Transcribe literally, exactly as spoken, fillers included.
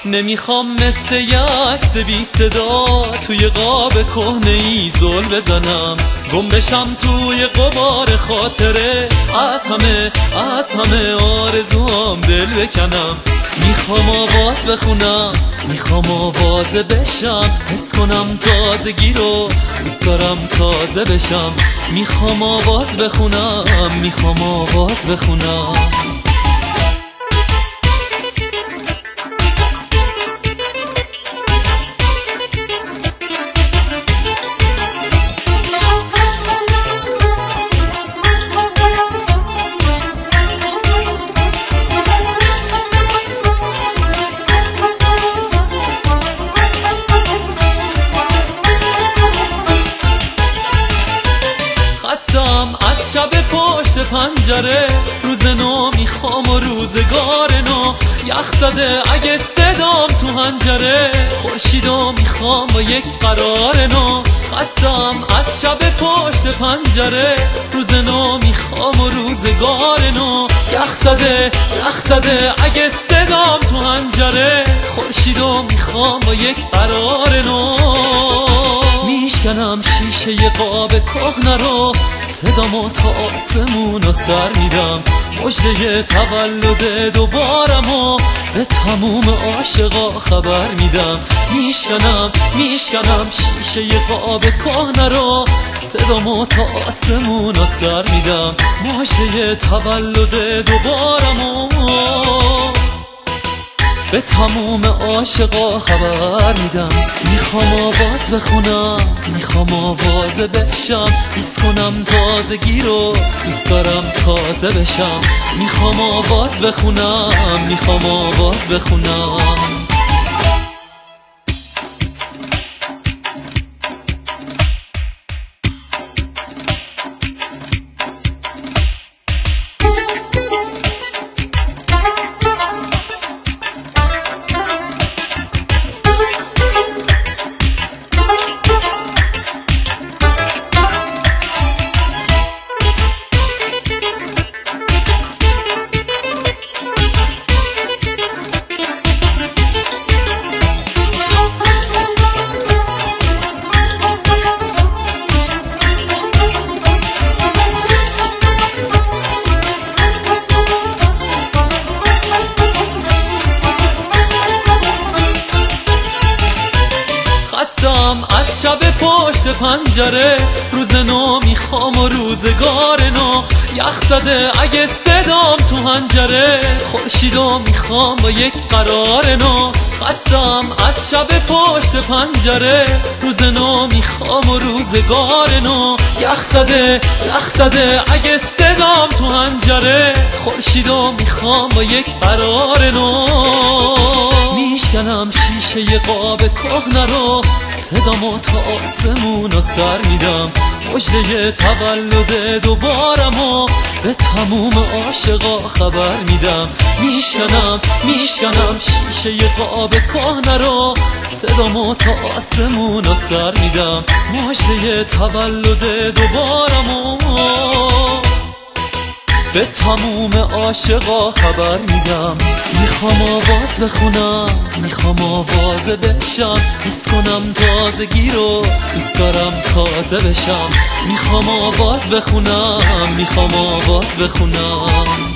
نمیخوام مثل یک عکس بی صدا توی قاب کهنه ای زل بزنم، گم بشم توی غبار خاطره، از همه از همه آرزوام دل بکنم. میخوام آواز بخونم، میخوام آوازه بشم، حس کنم تازگی رو، دوست دارم تازه بشم. میخوام آواز بخونم، میخوام آواز بخونم. از شب پشت پنجره، روز نو میخوام و روزگار نو، یخ زده اگه صدام تو هنجره، خورشیدو میخوام با یک قرار نو. خستم از شب پشت پنجره، روز نو میخوام و روزگار نو، یخ زده یخ زده اگه صدام تو هنجره، خورشیدو میخوام با یک قرار نو. میشکنم شیشه قاب کهنه رو، صدامو تا آسمون و سر میدم، مژده تولد دوبارمو به تموم عاشقا خبر میدم. میشکنم میشکنم شیشه قاب کهنه رو، صدامو تا آسمون و سر میدم، مژده تولد دوبارمو به تموم عاشقا خبر میدم. میخوام آواز بخونم، میخوام آوازه بشم، حس کنم تازگی رو، دوست دارم تازه بشم. میخوام آواز بخونم، میخوام آواز بخونم. از شب پشت پنجره، روز نو میخوام و روزگار نو، یخ زده اگه صدام تو هنجره، خورشیدو میخوام با یک قرار نو. خستم از شب پشت پنجره، روز نو میخوام و روزگار نو، یخ زده یخ زده اگه صدام تو هنجره، خورشیدو میخوام با یک قرار نو. میشکنم شیشه قاب کهنه رو، صدامو تا آسمون و سر میدم، مژده تولد دوبارمو به تموم عاشقا خبر میدم. میشکنم میشکنم شیشه قاب کهنه رو، صدامو تا آسمون و سر میدم، مژده تولد دوبارمو به تموم عاشقا خبر میدم. میخوام آواز بخونم، میخوام آوازه بشم، حس کنم تازگی رو، دوست دارم تازه بشم. میخوام آواز بخونم، میخوام آواز بخونم.